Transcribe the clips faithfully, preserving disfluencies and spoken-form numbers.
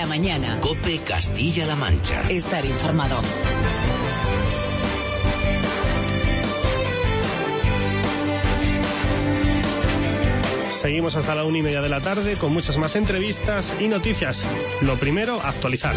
mañana. COPE Castilla-La Mancha. Estar informado. Seguimos hasta la una y media de la tarde con muchas más entrevistas y noticias. Lo primero, actualizar.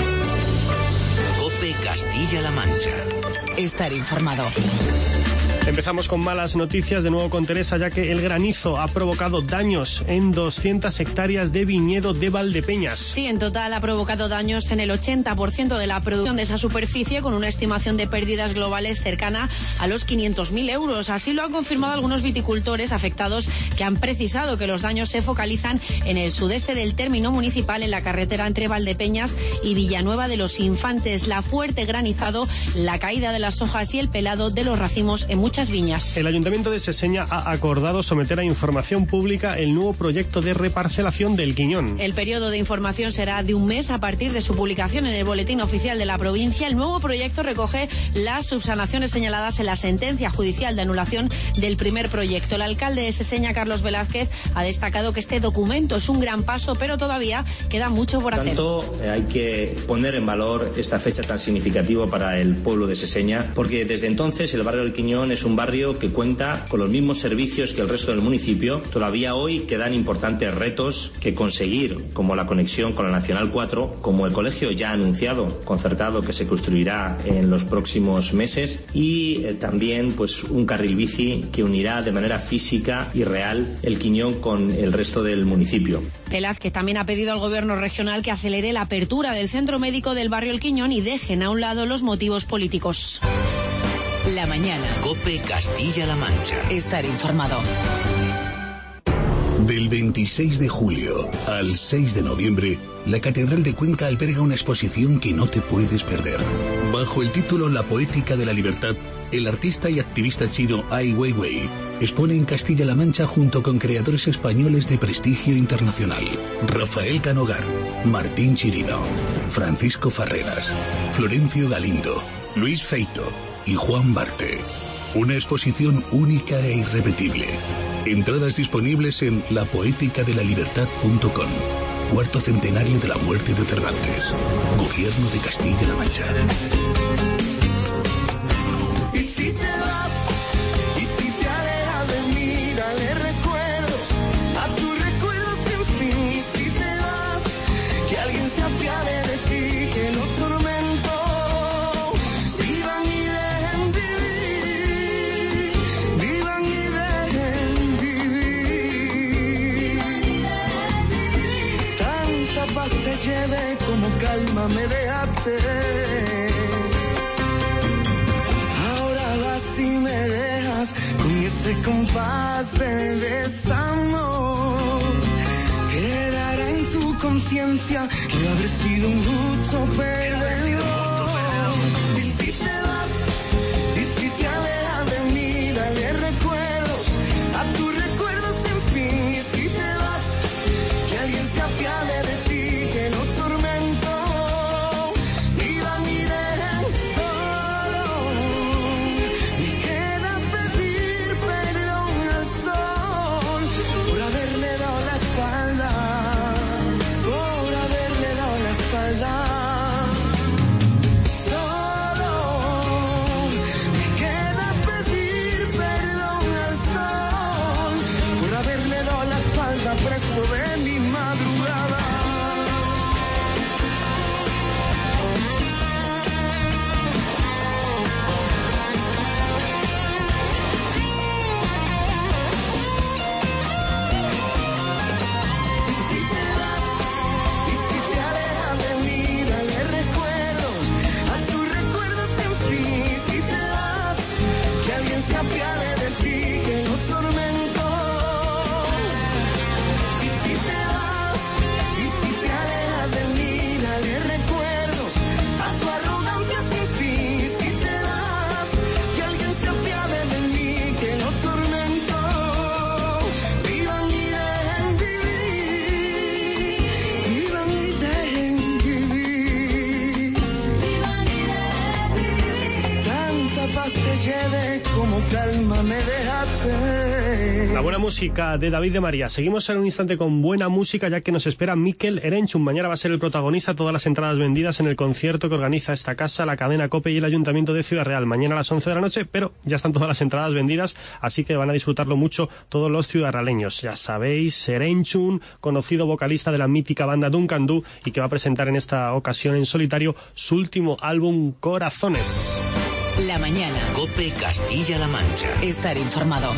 COPE Castilla-La Mancha. Estar informado. Empezamos con malas noticias de nuevo con Teresa, ya que el granizo ha provocado daños en doscientas hectáreas de viñedo de Valdepeñas. Sí, en total ha provocado daños en el ochenta por ciento de la producción de esa superficie, con una estimación de pérdidas globales cercana a los quinientos mil euros. Así lo han confirmado algunos viticultores afectados, que han precisado que los daños se focalizan en el sudeste del término municipal, en la carretera entre Valdepeñas y Villanueva de los Infantes. La fuerte granizado, la caída de las hojas y el pelado de los racimos en muchas viñas. El Ayuntamiento de Seseña ha acordado someter a información pública el nuevo proyecto de reparcelación del Quiñón. El periodo de información será de un mes a partir de su publicación en el Boletín Oficial de la provincia. El nuevo proyecto recoge las subsanaciones señaladas en la sentencia judicial de anulación del primer proyecto. El alcalde de Seseña, Carlos Velázquez, ha destacado que este documento es un gran paso, pero todavía queda mucho por hacer. Tanto eh, hay que poner en valor esta fecha tan significativa para el pueblo de Seseña, porque desde entonces el barrio del Quiñón es un barrio que cuenta con los mismos servicios que el resto del municipio. Todavía hoy quedan importantes retos que conseguir, como la conexión con la Nacional cuatro, como el colegio ya anunciado, concertado, que se construirá en los próximos meses, y eh, también pues un carril bici que unirá de manera física y real el Quiñón con el resto del municipio. Velázquez también ha pedido al gobierno regional que acelere la apertura del centro médico del barrio El Quiñón y dejen a un lado los motivos políticos. La mañana. COPE Castilla-La Mancha. Estar informado. Del veintiséis de julio al seis de noviembre, la Catedral de Cuenca alberga una exposición que no te puedes perder. Bajo el título La Poética de la Libertad, el artista y activista chino Ai Weiwei expone en Castilla-La Mancha junto con creadores españoles de prestigio internacional: Rafael Canogar, Martín Chirino, Francisco Farreras, Florencio Galindo, Luis Feito y Juan Barte. Una exposición única e irrepetible. Entradas disponibles en la poética de la libertad punto com. Cuarto centenario de la muerte de Cervantes. Gobierno de Castilla-La Mancha. Y si te vas, y si te alejas de mí, dale recuerdos a tus recuerdos sin fin. Y si te vas, que alguien se apiade de ti, que los tormentos vivan y dejen vivir, vivan y dejen vivir. Tanta paz te lleve como calma me dejaste. Si me dejas con ese compás de desamor, quedará en tu conciencia que haber sido un gusto perdedor. Y si te vas, y si te alejas de mí, dale recuerdos a tus recuerdos sin fin. Y si te vas, que alguien se apiade de ti, que los tormentos vivan y dejen solo. Y queda pedir perdón al sol por haberle dado la espalda, por haberle dado la espalda. Solo me queda pedir perdón al sol por haberle dado la espalda, preso de mi madrugada. Y si te vas, y si te alejas de mí, dale recuerdos a tus recuerdos sin fin. Y si te vas, que alguien se apiade de ti, que los tormentos. Y si te vas, La buena música de David de María. Seguimos en un instante con buena música, ya que nos espera Mikel Erenchun. Mañana va a ser el protagonista, todas las entradas vendidas en el concierto que organiza esta casa, la cadena COPE y el Ayuntamiento de Ciudad Real. Mañana a las once de la noche, pero ya están todas las entradas vendidas, así que van a disfrutarlo mucho todos los ciudadraleños. Ya sabéis, Erenchun, conocido vocalista de la mítica banda Duncan Du, y que va a presentar en esta ocasión en solitario su último álbum, Corazones. La mañana. COPE Castilla-La Mancha. Estar informado.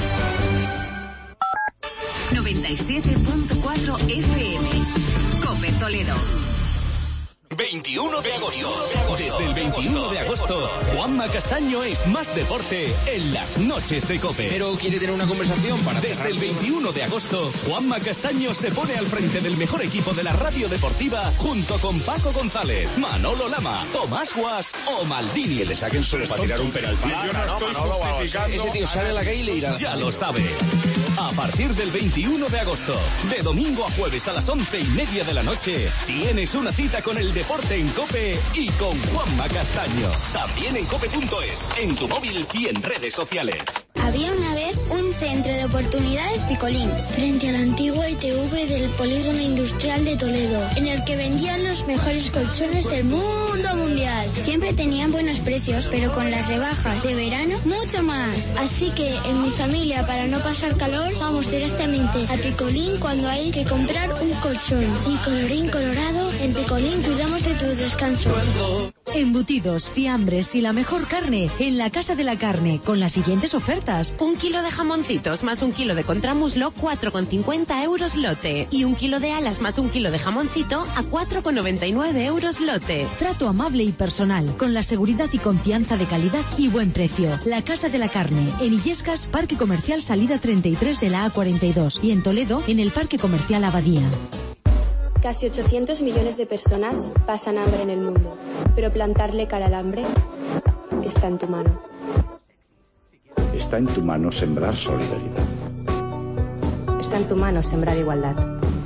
noventa y siete punto cuatro F M. COPE Toledo. veintiuno de agosto. Desde el veintiuno de agosto, Juanma Castaño es más deporte en las noches de COPE. Pero quiere tener una conversación para... Desde el veintiuno de agosto, Juanma Castaño se pone al frente del mejor equipo de la radio deportiva junto con Paco González, Manolo Lama, Tomás Guas o Maldini. Que le saquen solo para tirar un penalti. Yo no estoy justificando. Ese tío sale a la calle y le irá. Ya lo sabes. A partir del veintiuno de agosto, de domingo a jueves a las once y media de la noche, tienes una cita con el deporte en COPE y con Juanma Castaño. También en cope punto es, en tu móvil y en redes sociales. Había una vez un centro de oportunidades Picolín, frente a la antigua I T V del Polígono Industrial de Toledo, en el que vendían los mejores colchones del mundo mundial. Siempre tenían buenos precios, pero con las rebajas de verano, mucho más. Así que en mi familia, para no pasar calor, vamos directamente a Picolín cuando hay que comprar un colchón. Y colorín colorado, en Picolín cuidamos de tu descanso. Embutidos, fiambres y la mejor carne en la Casa de la Carne, con las siguientes ofertas. Un kilo de jamoncitos más un kilo de contramuslo, cuatro con cincuenta euros lote. Y un kilo de alas más un kilo de jamoncito a cuatro con noventa y nueve euros lote. Trato amable y personal, con la seguridad y confianza de calidad y buen precio. La Casa de la Carne, en Illescas, Parque Comercial Salida treinta y tres de la A cuarenta y dos, y en Toledo, en el Parque Comercial Abadía. Casi ochocientos millones de personas pasan hambre en el mundo, pero plantarle cara al hambre está en tu mano. Está en tu mano sembrar solidaridad. Está en tu mano sembrar igualdad.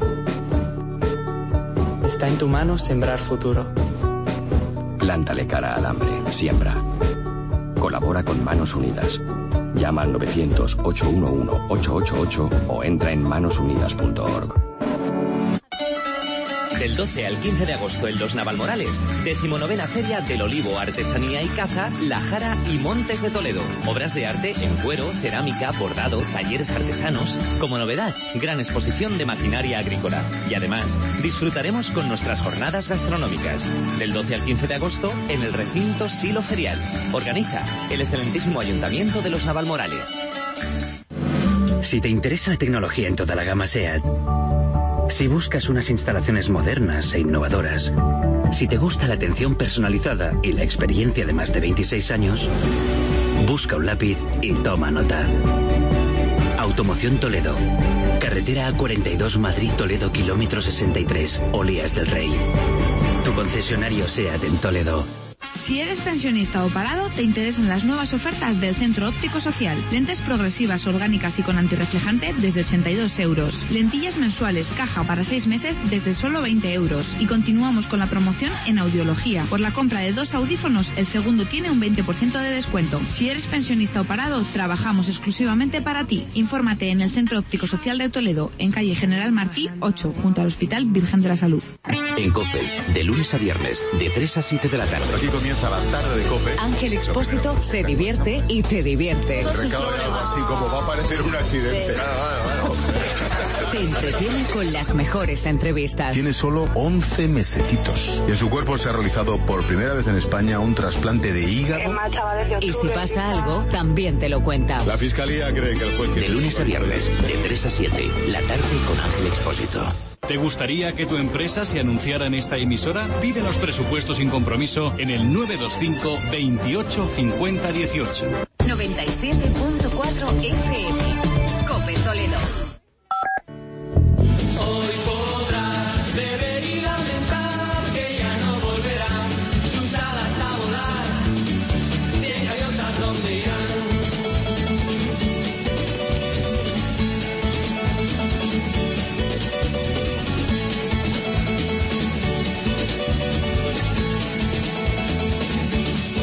Está en tu mano sembrar futuro. Plántale cara al hambre. Siembra. Colabora con Manos Unidas. Llama al novecientos, ocho uno uno, ocho ocho ocho o entra en manos unidas punto org. Del doce al quince de agosto en Los Navalmorales, decimonovena Feria del Olivo, Artesanía y Caza, La Jara y Montes de Toledo. Obras de arte en cuero, cerámica, bordado, talleres artesanos. Como novedad, gran exposición de maquinaria agrícola. Y además, disfrutaremos con nuestras jornadas gastronómicas. Del doce al quince de agosto en el recinto Silo Ferial. Organiza el excelentísimo Ayuntamiento de Los Navalmorales. Si te interesa la tecnología en toda la gama SEAT, si buscas unas instalaciones modernas e innovadoras, si te gusta la atención personalizada y la experiencia de más de veintiséis años, busca un lápiz y toma nota. Automoción Toledo. Carretera A cuarenta y dos Madrid-Toledo, kilómetro sesenta y tres, Olías del Rey. Tu concesionario SEAT en Toledo. Si eres pensionista o parado, te interesan las nuevas ofertas del Centro Óptico Social. Lentes progresivas, orgánicas y con antirreflejante desde ochenta y dos euros. Lentillas mensuales, caja para seis meses desde solo veinte euros. Y continuamos con la promoción en audiología. Por la compra de dos audífonos, el segundo tiene un veinte por ciento de descuento. Si eres pensionista o parado, trabajamos exclusivamente para ti. Infórmate en el Centro Óptico Social de Toledo, en calle General Martí ocho, junto al Hospital Virgen de la Salud. En COPE, de lunes a viernes, de tres a siete de la tarde. Aquí comienza la tarde de COPE. Ángel Expósito se divierte y te divierte. El recado de algo así como va a parecer un accidente. Te entretiene con las mejores entrevistas. Tiene solo once mesecitos. Y en su cuerpo se ha realizado por primera vez en España un trasplante de hígado. Y si pasa algo, también te lo cuenta. La Fiscalía cree que el juez... De lunes a viernes, de tres a siete, la tarde con Ángel Expósito. ¿Te gustaría que tu empresa se anunciara en esta emisora? Pide los presupuestos sin compromiso en el nueve dos cinco, veintiocho, cincuenta, dieciocho. noventa y siete punto cuatro F M. COPE Toledo. Hoy podrás beber y lamentar que ya no volverán sus alas a volar. Cien gaviotas donde irán.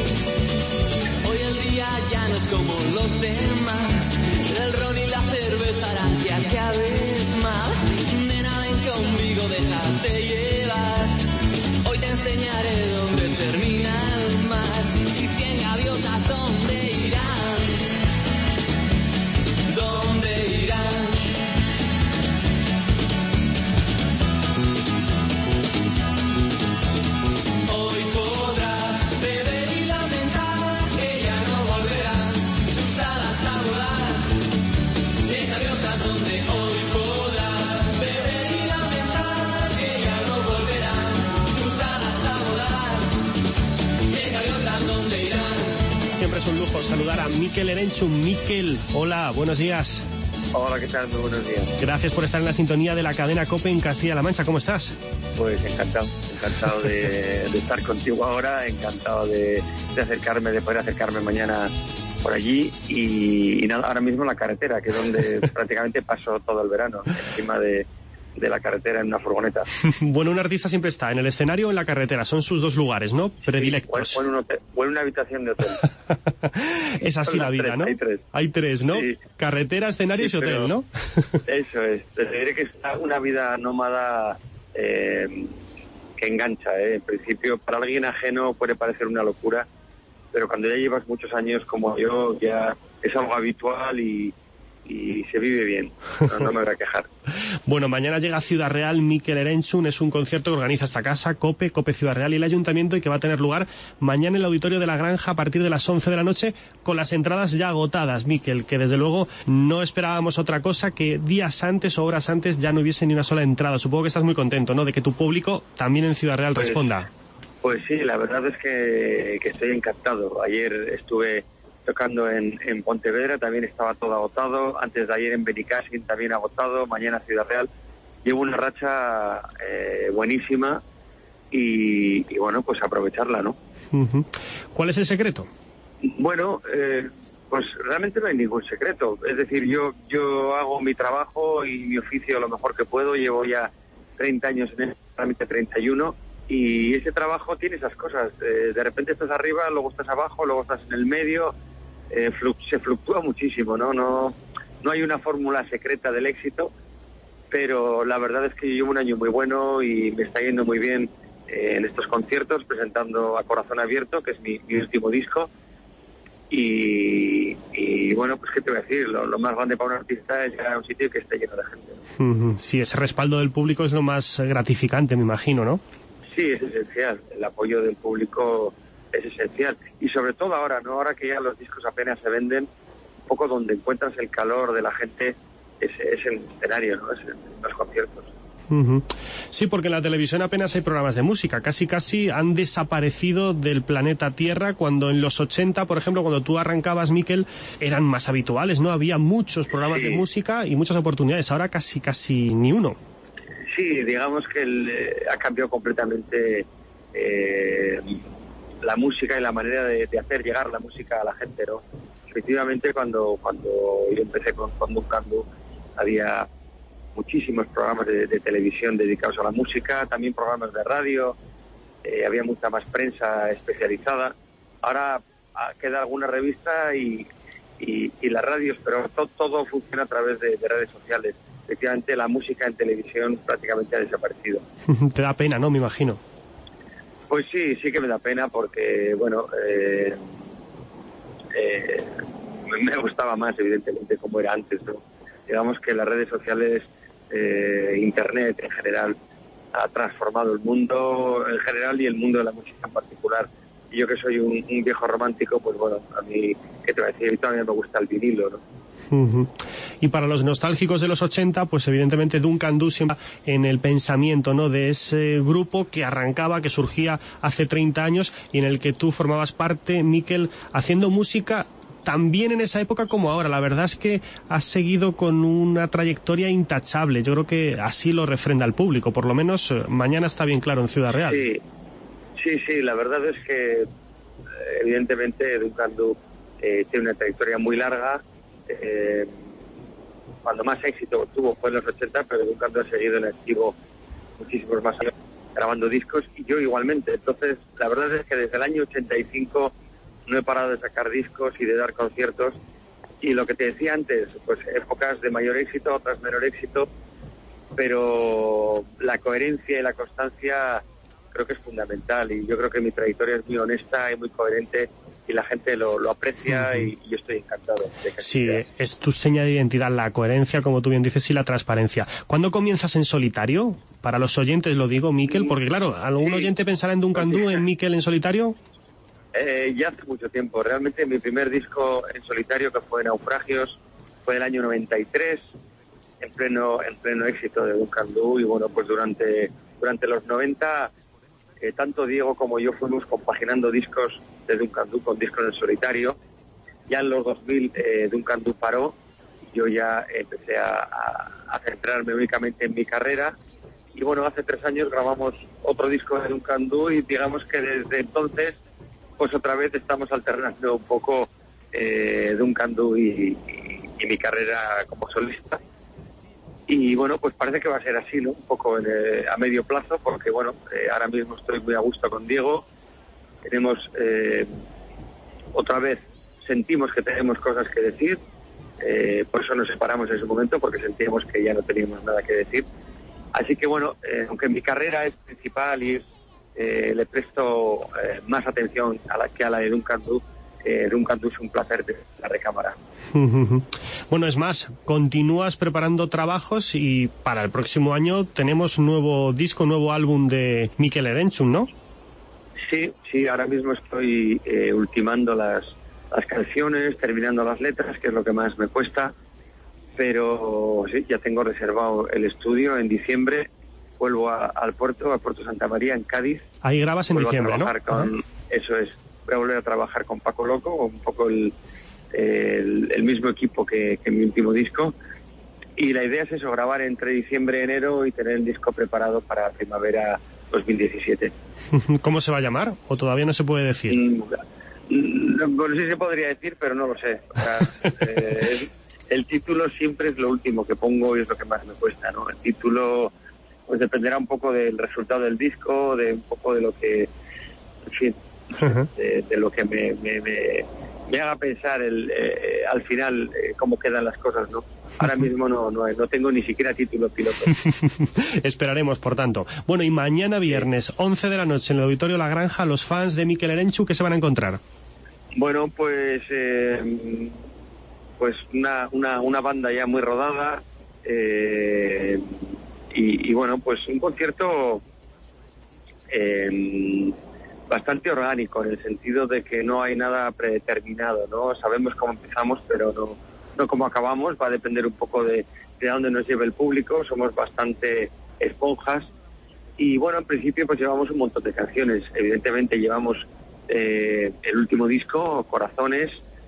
Hoy el día ya no es como los demás. El ron y la cerveza empezarán ya cada vez más. Nena, ven conmigo, déjate llevar. Hoy te enseñaré dónde termina el mar y cien gaviotas dónde irán. ¿Dónde irán? Hoy podrás beber y lamentar que ya no volverán sus alas a volar. Cien gaviotas donde hoy podrás beber y lamentar que ya no volverán sus alas a volar. Cien gaviotas donde irán. Siempre es un lujo saludar a Mikel Erenchun. Mikel, hola, buenos días. Hola, ¿qué tal? Muy buenos días. Gracias por estar en la sintonía de la cadena COPE en Castilla-La Mancha. ¿Cómo estás? Pues encantado, encantado de, de estar contigo ahora, encantado de, de acercarme, de poder acercarme mañana por allí y, y nada, ahora mismo en la carretera, que es donde prácticamente paso todo el verano, encima de, de la carretera en una furgoneta. Bueno, un artista siempre está en el escenario o en la carretera, son sus dos lugares, ¿no? Predilectos. Sí, o, en un hotel, o en una habitación de hotel. Es así la vida, tres, ¿no? Hay tres. Hay tres, ¿no? Sí. Carretera, escenario Sí, y hotel, ¿no? Eso es. Te diré que es una vida nómada eh, que engancha, ¿eh? En principio, para alguien ajeno puede parecer una locura, pero cuando ya llevas muchos años como yo, ya es algo habitual y, y se vive bien. No, no me voy a quejar. Bueno, mañana llega a Ciudad Real Mikel Erenchun, es un concierto que organiza esta casa, COPE, COPE Ciudad Real y el Ayuntamiento, y que va a tener lugar mañana en el Auditorio de la Granja a partir de las once de la noche, con las entradas ya agotadas, Mikel, que desde luego no esperábamos otra cosa que días antes o horas antes ya no hubiese ni una sola entrada. Supongo que estás muy contento, ¿no?, de que tu público también en Ciudad Real pues, responda. Pues sí, la verdad es que, que estoy encantado. Ayer estuve tocando en, en Pontevedra, también estaba todo agotado. Antes de ayer en Benicàssim también agotado. Mañana Ciudad Real. Llevo una racha eh, buenísima y, y bueno, pues aprovecharla, ¿no? Uh-huh. ¿Cuál es el secreto? Bueno, eh, pues realmente no hay ningún secreto. Es decir, yo yo hago mi trabajo y mi oficio lo mejor que puedo. Llevo ya treinta años en el trámite, treinta y uno, y ese trabajo tiene esas cosas. Eh, de repente estás arriba, luego estás abajo, luego estás en el medio. Eh, flu- se fluctúa muchísimo, ¿no? No, no hay una fórmula secreta del éxito, pero la verdad es que yo llevo un año muy bueno y me está yendo muy bien eh, en estos conciertos, presentando A Corazón Abierto, que es mi, mi último disco. Y, y bueno, pues qué te voy a decir, lo, lo más grande para un artista es llegar a un sitio que esté lleno de gente, ¿no? Uh-huh. Sí, ese respaldo del público es lo más gratificante, me imagino, ¿no? Sí, es esencial, el apoyo del público es esencial, y sobre todo ahora, ¿no? Ahora que ya los discos apenas se venden, un poco donde encuentras el calor de la gente es, es el escenario, ¿no? Es en los conciertos. Uh-huh. Sí, porque en la televisión apenas hay programas de música, casi casi han desaparecido del planeta Tierra, cuando en los ochenta, por ejemplo, cuando tú arrancabas, Mikel, eran más habituales, ¿no? Había muchos programas sí. de música y muchas oportunidades, ahora casi casi ni uno. Sí, digamos que el, eh, ha cambiado completamente eh, la música y la manera de, de hacer llegar la música a la gente, ¿no? Efectivamente, cuando cuando yo empecé con Conducando, había muchísimos programas de, de televisión dedicados a la música, también programas de radio, eh, había mucha más prensa especializada. Ahora queda alguna revista y, y, y las radios, pero to, todo funciona a través de, de redes sociales. Efectivamente, la música en televisión prácticamente ha desaparecido. Te da pena, ¿no? Me imagino. Pues sí, sí que me da pena porque, bueno, eh, eh, me gustaba más, evidentemente, como era antes, ¿no? Digamos que las redes sociales, eh, Internet en general, ha transformado el mundo en general y el mundo de la música en particular. Y yo que soy un, un viejo romántico, pues bueno, a mí, ¿qué te voy a decir? A mí todavía me gusta el vinilo, ¿no? Uh-huh. Y para los nostálgicos de los ochenta, pues evidentemente Duncan Du siempre en el pensamiento, ¿no?, de ese grupo que arrancaba, que surgía hace treinta años y en el que tú formabas parte, Mikel, haciendo música también en esa época como ahora. La verdad es que has seguido con una trayectoria intachable. Yo creo que así lo refrenda el público, por lo menos eh, mañana está bien claro en Ciudad Real. Sí, sí, sí, la verdad es que evidentemente Duncan Du eh, tiene una trayectoria muy larga. Eh, cuando más éxito tuvo fue en los ochenta, pero Duncan Du ha seguido en activo muchísimos más años grabando discos, y yo igualmente. Entonces, la verdad es que desde el año ochenta y cinco no he parado de sacar discos y de dar conciertos, y lo que te decía antes, pues épocas de mayor éxito, otras menor éxito, pero la coherencia y la constancia creo que es fundamental, y yo creo que mi trayectoria es muy honesta y muy coherente, y la gente lo, lo aprecia, uh-huh. y, y yo estoy encantado de que Sí, sea. es tu seña de identidad, la coherencia, como tú bien dices, y la transparencia. ¿Cuándo comienzas en solitario? Para los oyentes lo digo, Miquel, porque claro, ¿algún sí. oyente pensará en Duncan Du, en Miquel en solitario? Eh, ya hace mucho tiempo. Realmente mi primer disco en solitario, que fue Naufragios, fue el año noventa y tres, en pleno en pleno éxito de Duncan Du, y bueno, pues durante durante los noventa, eh, tanto Diego como yo fuimos compaginando discos de Duncan Du con discos en solitario. Ya en los dos mil eh, Duncan Du paró, yo ya empecé a, a, a centrarme únicamente en mi carrera, y bueno, hace tres años grabamos otro disco de Duncan Du, y digamos que desde entonces pues otra vez estamos alternando un poco eh, Duncan Du y, y, y mi carrera como solista. Y bueno, pues parece que va a ser así, ¿no? Un poco en, eh, a medio plazo, porque bueno, eh, ahora mismo estoy muy a gusto con Diego. Tenemos, eh, otra vez, sentimos que tenemos cosas que decir. Eh, por eso nos separamos en ese momento, porque sentíamos que ya no teníamos nada que decir. Así que bueno, eh, aunque mi carrera es principal y es, eh, le presto eh, más atención a la que a la de Duncan Du, eh, Duncan Du es un placer de la recámara. Bueno, es más, continúas preparando trabajos, y para el próximo año tenemos nuevo disco, nuevo álbum de Miquel Erenchun, ¿no? Sí, sí, ahora mismo estoy eh, ultimando las, las canciones, terminando las letras, que es lo que más me cuesta. Pero sí, ya tengo reservado el estudio en diciembre. Vuelvo a, al puerto, al puerto Santa María, en Cádiz. Ahí grabas en vuelvo diciembre, a trabajar ¿no? Con, uh-huh. Eso es. Voy a volver a trabajar con Paco Loco, un poco el, el, el mismo equipo que, que mi último disco. Y la idea es eso, grabar entre diciembre y enero y tener el disco preparado para primavera dos mil diecisiete. ¿Cómo se va a llamar? ¿O todavía no se puede decir? Mm, bueno, sí se podría decir, pero no lo sé. O sea, eh, el título siempre es lo último que pongo y es lo que más me cuesta, ¿no? El título pues dependerá un poco del resultado del disco, de un poco de lo que, en fin, uh-huh. de, de lo que me, me, me, me haga pensar el, eh, al final eh, cómo quedan las cosas, ¿no? Ahora mismo no, no, no tengo ni siquiera título piloto. Esperaremos, por tanto. Bueno, y mañana viernes, once de la noche, en el Auditorio La Granja, los fans de Miquel Erenchun, ¿qué se van a encontrar? Bueno, pues... Eh, pues una, una, una banda ya muy rodada, eh, y, y bueno, pues un concierto eh, bastante orgánico, en el sentido de que no hay nada predeterminado, ¿no? Sabemos cómo empezamos, pero no, no cómo acabamos. Va a depender un poco de, de dónde nos lleve el público. Somos bastante esponjas, y bueno, en principio pues llevamos un montón de canciones. Evidentemente llevamos eh, el último disco, Corazones,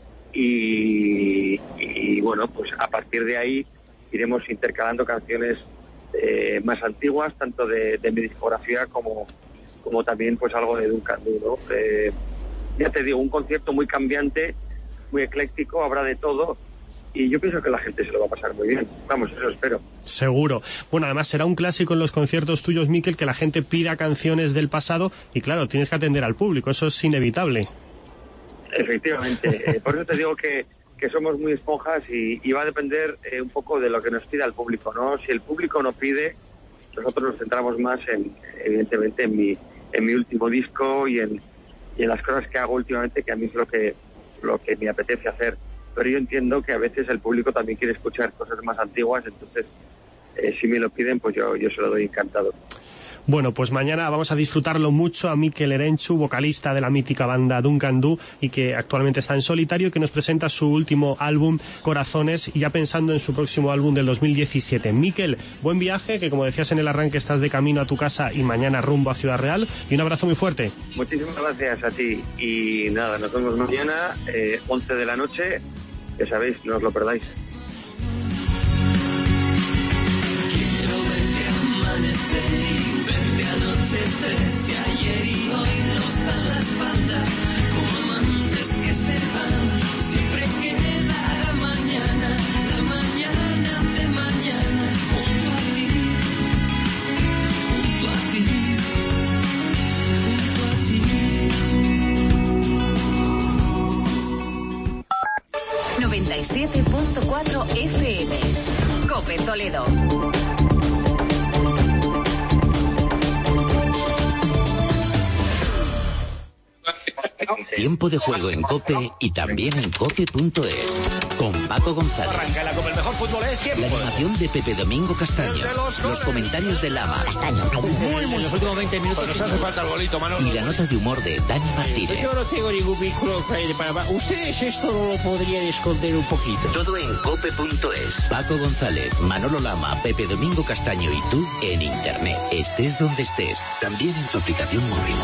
Y, y bueno, pues a partir de ahí iremos intercalando canciones eh, más antiguas, tanto de, de mi discografía como, como también pues algo de Duncan Du, ¿no? Eh, ya te digo, un concierto muy cambiante, muy ecléctico, habrá de todo, y yo pienso que la gente se lo va a pasar muy bien. Vamos, eso espero. Seguro. Bueno, además será un clásico en los conciertos tuyos, Miquel, que la gente pida canciones del pasado, y claro, tienes que atender al público, eso es inevitable. Efectivamente, eh, por eso te digo que, que somos muy esponjas, y, y va a depender eh, un poco de lo que nos pida el público, ¿no? Si el público no pide, nosotros nos centramos más en, evidentemente, en mi, en mi último disco y en, y en las cosas que hago últimamente, que a mí es lo que, lo que me apetece hacer. Pero yo entiendo que a veces el público también quiere escuchar cosas más antiguas, entonces eh, si me lo piden, pues yo, yo se lo doy encantado. Bueno, pues mañana vamos a disfrutarlo mucho a Miquel Erenchun, vocalista de la mítica banda Duncan Du, y que actualmente está en solitario, que nos presenta su último álbum, Corazones, y ya pensando en su próximo álbum del dos mil diecisiete. Miquel, buen viaje, que como decías en el arranque estás de camino a tu casa y mañana rumbo a Ciudad Real, y un abrazo muy fuerte. Muchísimas gracias a ti, y nada, nos vemos mañana, eh, once de la noche, ya sabéis, no os lo perdáis. Quiero verte amanecer y verte anochecer, si ayer y hoy nos dan la espalda, como amantes que se van, siempre queda la mañana, la mañana de mañana, junto a ti, junto a ti, junto a ti. noventa y siete Toledo. Tiempo de juego en COPE y también en cope punto es. Con Paco González. Arranca la Copa, el mejor fútbol es tiempo. La animación de Pepe Domingo Castaño. Los, los comentarios de Lama. Castaño. Muy, muy, en los últimos veinte minutos nos hace falta el golito, Manolo. Y la nota de humor de Dani Martínez. Yo no tengo ningún vínculo para... Ustedes esto no lo podrían esconder un poquito. Todo en cope punto es. Paco González, Manolo Lama, Pepe Domingo Castaño y tú en Internet. Estés donde estés. También en tu aplicación móvil.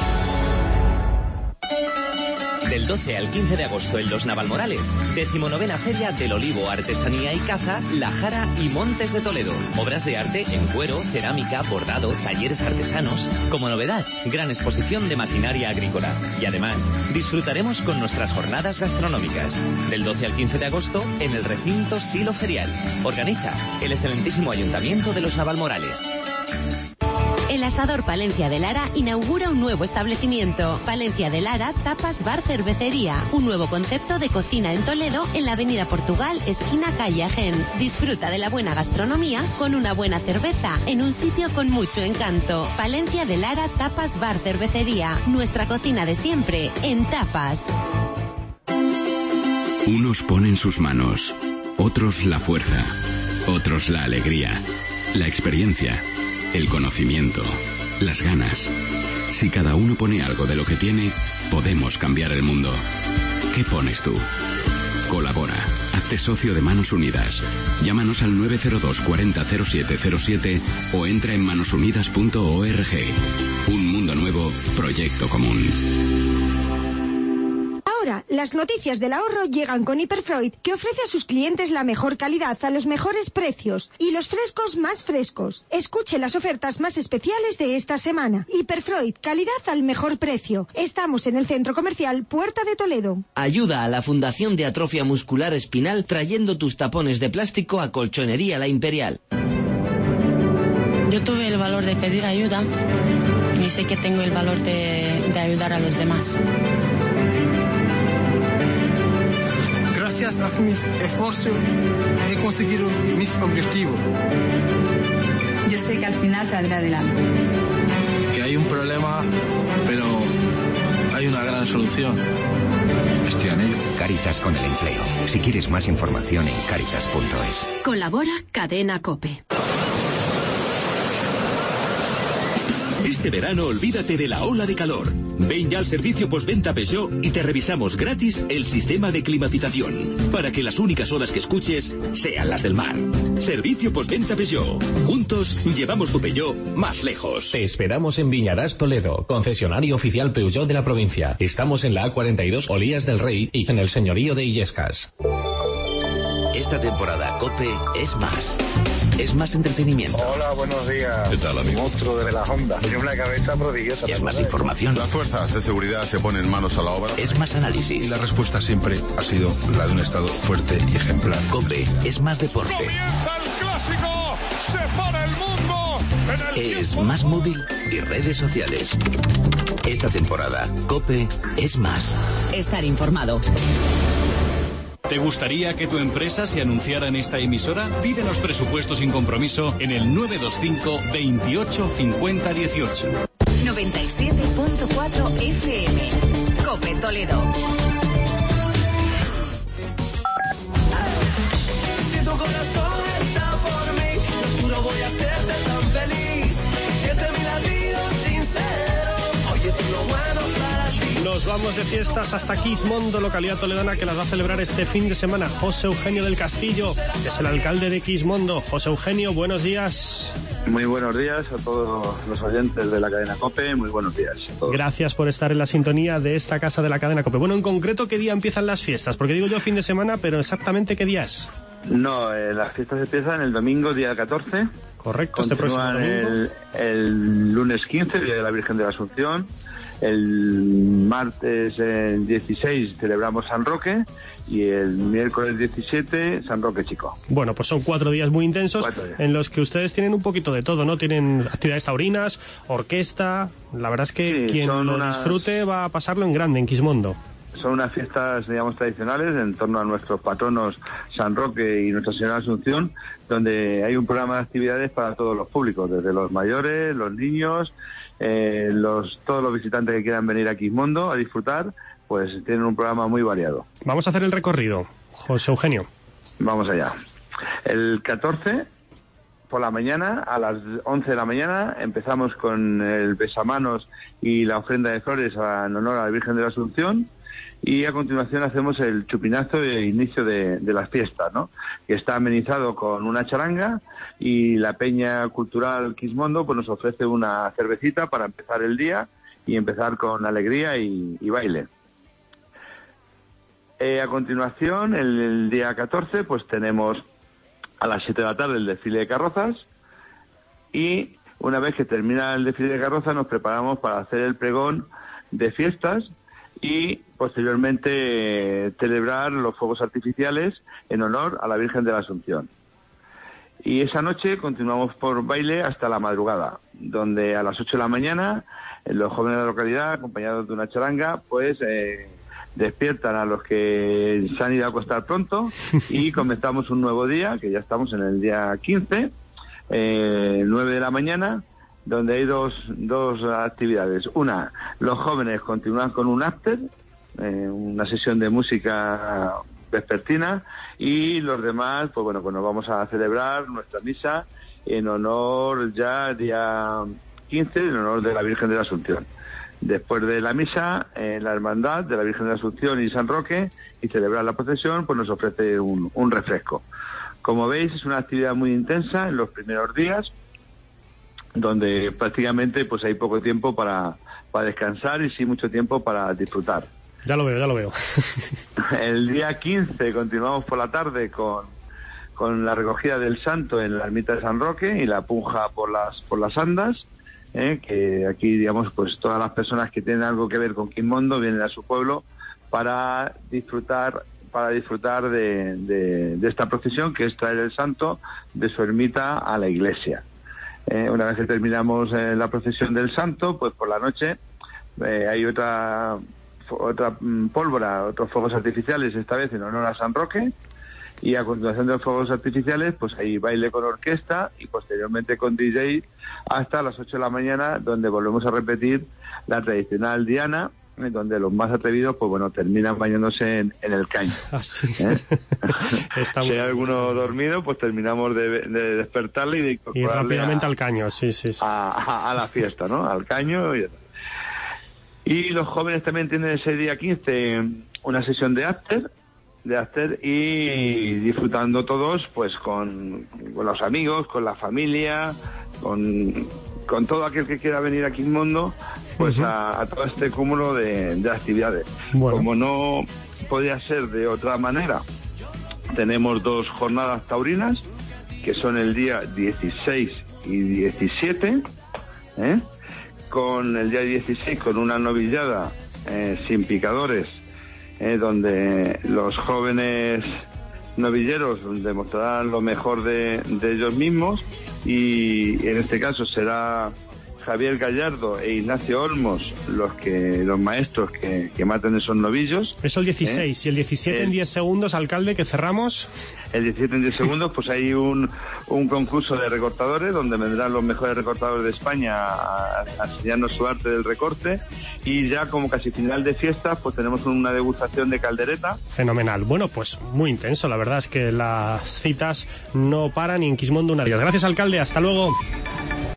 Del doce al quince de agosto en Los Navalmorales, decimonovena Feria del Olivo, Artesanía y Caza, La Jara y Montes de Toledo. Obras de arte en cuero, cerámica, bordado, talleres artesanos. Como novedad, gran exposición de maquinaria agrícola. Y además, disfrutaremos con nuestras jornadas gastronómicas. Del doce al quince de agosto en el recinto Silo Ferial. Organiza el excelentísimo Ayuntamiento de Los Navalmorales. El Asador Palencia de Lara inaugura un nuevo establecimiento. Palencia de Lara, tapas, bar, cervecería. Un nuevo concepto de cocina en Toledo, en la avenida Portugal, esquina calle Agen. Disfruta de la buena gastronomía con una buena cerveza, en un sitio con mucho encanto. Palencia de Lara, tapas, bar, cervecería. Nuestra cocina de siempre, en tapas. Unos ponen sus manos, otros la fuerza, otros la alegría, la experiencia, el conocimiento, las ganas. Si cada uno pone algo de lo que tiene, podemos cambiar el mundo. ¿Qué pones tú? Colabora. Hazte socio de Manos Unidas. Llámanos al nueve cero dos cuarenta cero siete cero siete o entra en manos unidas punto org. Un mundo nuevo, proyecto común. Ahora, las noticias del ahorro llegan con Hiperfreud, que ofrece a sus clientes la mejor calidad a los mejores precios y los frescos más frescos. Escuche las ofertas más especiales de esta semana. Hiperfreud, calidad al mejor precio. Estamos en el Centro Comercial Puerta de Toledo. Ayuda a la Fundación de Atrofia Muscular Espinal trayendo tus tapones de plástico a Colchonería La Imperial. Yo tuve el valor de pedir ayuda y sé que tengo el valor de, de ayudar a los demás. Gracias a mis esfuerzos he conseguido mis objetivos. Yo sé que al final saldré adelante. Que hay un problema, pero hay una gran solución. Estoy en ello. Cáritas con el empleo. Si quieres más información en cáritas punto es. Colabora Cadena COPE. Este verano olvídate de la ola de calor. Ven ya al servicio postventa Peugeot y te revisamos gratis el sistema de climatización para que las únicas olas que escuches sean las del mar. Servicio postventa Peugeot. Juntos llevamos tu Peugeot más lejos. Te esperamos en Viñarás, Toledo, concesionario oficial Peugeot de la provincia. Estamos en la A cuarenta y dos Olías del Rey y en el señorío de Illescas. Esta temporada COPE es más. Es más entretenimiento. Hola, buenos días. ¿Qué tal, amigo? Monstruo de las ondas. Tiene una cabeza prodigiosa. Es más información. Las fuerzas de seguridad se ponen manos a la obra. Es más análisis. Y la respuesta siempre ha sido la de un Estado fuerte y ejemplar. COPE es más deporte. ¡Comienza el clásico! ¡Se para el mundo! En el es más móvil y redes sociales. Esta temporada, COPE es más. Estar informado. ¿Te gustaría que tu empresa se anunciara en esta emisora? Pídenos presupuesto sin compromiso en el nueve dos cinco, veintiocho, cincuenta, dieciocho. noventa y siete punto cuatro F M. COPE Toledo. Si tu corazón está por mí, lo juro voy a hacerte tan feliz. Siente mi latido sincero. Oye, tú lo bueno para ti. Nos vamos de fiestas hasta Quismondo, localidad toledana, que las va a celebrar este fin de semana José Eugenio del Castillo, que es el alcalde de Quismondo. José Eugenio, buenos días. Muy buenos días a todos los oyentes de la cadena COPE, muy buenos días a todos. Gracias por estar en la sintonía de esta casa de la cadena COPE. Bueno, en concreto, ¿qué día empiezan las fiestas? Porque digo yo fin de semana, pero exactamente ¿qué día es? No, eh, las fiestas empiezan el domingo, día catorce. Correcto, este próximo domingo. El, el lunes quince, día de la Virgen de la Asunción. El martes el dieciséis celebramos San Roque y el miércoles diecisiete San Roque Chico. Bueno, pues son cuatro días muy intensos días. en los que ustedes tienen un poquito de todo, ¿no? Tienen actividades taurinas, orquesta. La verdad es que sí, quien lo unas... disfrute va a pasarlo en grande en Quismondo. son unas fiestas, digamos, tradicionales en torno a nuestros patronos San Roque y Nuestra Señora de Asunción, donde hay un programa de actividades para todos los públicos, desde los mayores, los niños, eh, los todos los visitantes que quieran venir a Quismondo a disfrutar, pues tienen un programa muy variado. Vamos a hacer el recorrido, José Eugenio. Vamos allá. El catorce, por la mañana, a las once de la mañana, empezamos con el besamanos y la ofrenda de flores en honor a la Virgen de la Asunción, y a continuación hacemos el chupinazo de inicio de, de las fiestas, ¿no? Que está amenizado con una charanga, y la Peña Cultural Quismondo pues nos ofrece una cervecita para empezar el día y empezar con alegría y, y baile. Eh, a continuación, el, el día catorce, pues tenemos a las siete de la tarde el desfile de carrozas, y una vez que termina el desfile de carrozas nos preparamos para hacer el pregón de fiestas y posteriormente eh, celebrar los fuegos artificiales en honor a la Virgen de la Asunción. Y esa noche continuamos por baile hasta la madrugada, donde a las ocho de la mañana eh, los jóvenes de la localidad, acompañados de una charanga, pues eh, despiertan a los que se han ido a acostar pronto y comenzamos un nuevo día, que ya estamos en el día quince, eh, nueve de la mañana, donde hay dos, dos actividades. Una, los jóvenes continúan con un after, eh, una sesión de música vespertina, y los demás, pues bueno, pues nos vamos a celebrar nuestra misa en honor, ya día quince, en honor de la Virgen de la Asunción. Después de la misa, en la Hermandad de la Virgen de la Asunción y San Roque, y celebrar la procesión, pues nos ofrece un, un refresco. Como veis, es una actividad muy intensa en los primeros días, donde prácticamente pues hay poco tiempo para, para descansar y sí mucho tiempo para disfrutar. Ya lo veo, ya lo veo. El día quince continuamos por la tarde con, con la recogida del santo en la ermita de San Roque y la punja por las, por las andas. Eh, que aquí, digamos, pues todas las personas que tienen algo que ver con Quismondo vienen a su pueblo para disfrutar para disfrutar de, de, de esta procesión, que es traer el santo de su ermita a la iglesia. Eh, una vez que terminamos eh, la procesión del santo, pues por la noche eh, hay otra otra mm, pólvora, otros fuegos artificiales, esta vez en honor a San Roque. Y a continuación de los fuegos artificiales, pues hay baile con orquesta y posteriormente con D J hasta las ocho de la mañana, donde volvemos a repetir la tradicional diana, donde los más atrevidos, pues bueno, terminan bañándose en, en el caño. Ah, sí. ¿Eh? Si hay alguno dormido, pues terminamos de, de despertarle y de incorporarle y rápidamente a, al caño, sí, sí, sí. A, a, a la fiesta, ¿no? Al caño. Y, y los jóvenes también tienen ese día quince una sesión de after, de after y disfrutando todos pues con, con los amigos, con la familia, con, con todo aquel que quiera venir a Quismondo, pues uh-huh. a, a todo este cúmulo de, de actividades. Bueno. Como no podía ser de otra manera, tenemos dos jornadas taurinas, que son el día dieciséis y diecisiete, ¿eh? Con el día dieciséis con una novillada eh, sin picadores, Eh, donde los jóvenes novilleros demostrarán lo mejor de, de ellos mismos, y en este caso será Javier Gallardo e Ignacio Olmos los que los maestros que, que maten esos novillos. Eso el dieciséis, ¿eh? Y el diecisiete el, en diez segundos, alcalde, que cerramos. El diecisiete en diez segundos, pues hay un, un concurso de recortadores donde vendrán los mejores recortadores de España a, a enseñarnos su arte del recorte, y ya como casi final de fiestas pues tenemos una degustación de caldereta. Fenomenal. Bueno, pues muy intenso, la verdad es que las citas no paran y en Quismondo una día. Gracias, alcalde, hasta luego.